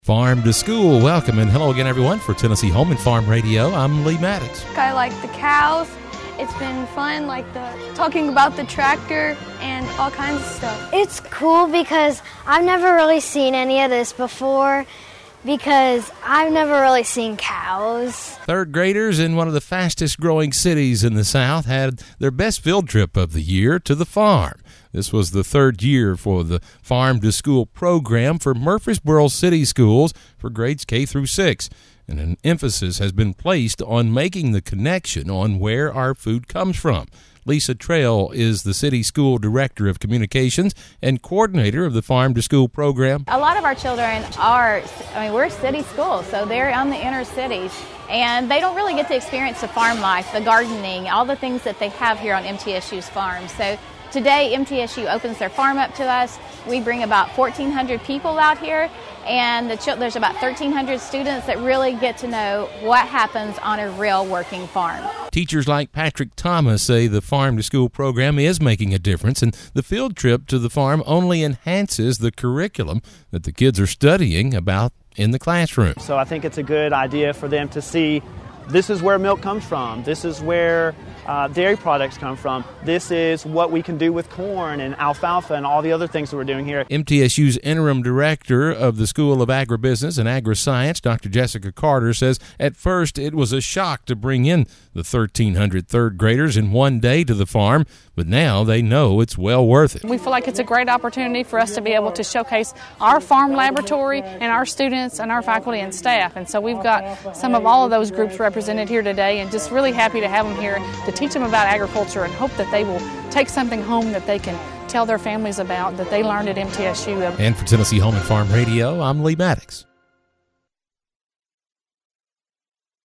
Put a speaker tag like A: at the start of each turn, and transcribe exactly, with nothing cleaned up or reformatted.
A: Farm to School. Welcome and hello again, everyone, for Tennessee Home and Farm Radio. I'm Lee Maddox.
B: I like the cows. It's been fun, like the talking about the tractor and all kinds of stuff.
C: It's cool because I've never really seen any of this before because I've never really seen cows.
A: Third graders in one of the fastest growing cities in the South had their best field trip of the year to the farm. This was the third year for the Farm to School program for Murfreesboro City Schools for grades K through six. And an emphasis has been placed on making the connection on where our food comes from. Lisa Trail is the City School Director of Communications and coordinator of the Farm to School program.
D: A lot of our children are, I mean, we're city schools, so they're on the inner cities, and they don't really get to experience the farm life, the gardening, all the things that they have here on M T S U's farm. So today, M T S U opens their farm up to us. We bring about fourteen hundred people out here, and the ch- there's about thirteen hundred students that really get to know what happens on a real working farm.
A: Teachers like Patrick Thomas say the Farm to School program is making a difference, and the field trip to the farm only enhances the curriculum that the kids are studying about in the classroom.
E: So I think it's a good idea for them to see this is where milk comes from, this is where Uh, dairy products come from. This is what we can do with corn and alfalfa and all the other things that we're doing here.
A: M T S U's interim director of the School of Agribusiness and Agri-Science, Doctor Jessica Carter, says at first it was a shock to bring in the thirteen hundred third graders in one day to the farm, but now they know it's well worth it.
F: We feel like it's a great opportunity for us to be able to showcase our farm laboratory and our students and our faculty and staff. And so we've got some of all of those groups represented here today, and just really happy to have them here to teach them about agriculture and hope that they will take something home that they can tell their families about that they learned at M T S U.
A: And for Tennessee Home and Farm Radio, I'm Lee Maddox.